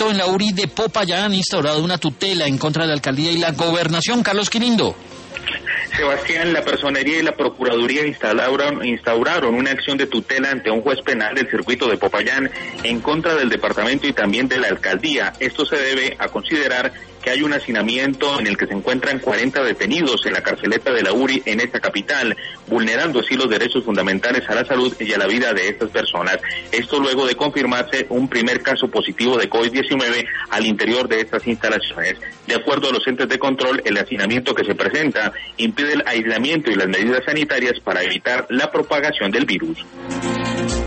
efecto, en la URI de Popayán han instaurado una tutela en contra de la alcaldía y la gobernación. Carlos Quirindo. Sebastián, la Personería y la Procuraduría instauraron una acción de tutela ante un juez penal del circuito de Popayán en contra del departamento y también de la alcaldía. Esto se debe a considerar que hay un hacinamiento en el que se encuentran 40 detenidos en la carceleta de la URI en esta capital, vulnerando así los derechos fundamentales a la salud y a la vida de estas personas. Esto luego de confirmarse un primer caso positivo de COVID-19 al interior de estas instalaciones. De acuerdo a los entes de control, el hacinamiento que se presenta impide el aislamiento y las medidas sanitarias para evitar la propagación del virus.